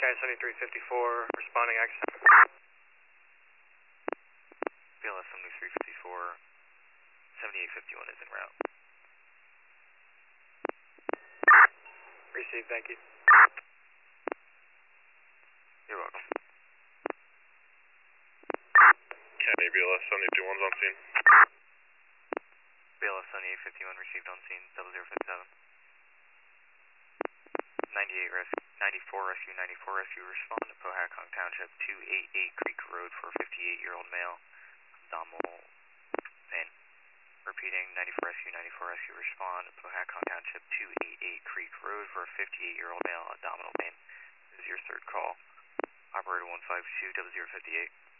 County 7354, responding accent. BLS 7354, 7851 is en route. Received, thank you. You're welcome. County BLS 7251's on scene. BLS 7851 received on scene, 0057. 94 rescue, 94 rescue, respond to Pohatcong Township, 288 Creek Road for a 58-year-old male, abdominal pain. Repeating, 94 rescue, 94 rescue, respond to Pohatcong Township, 288 Creek Road for a 58-year-old male, abdominal pain. This is your third call. Operator 152, 0058.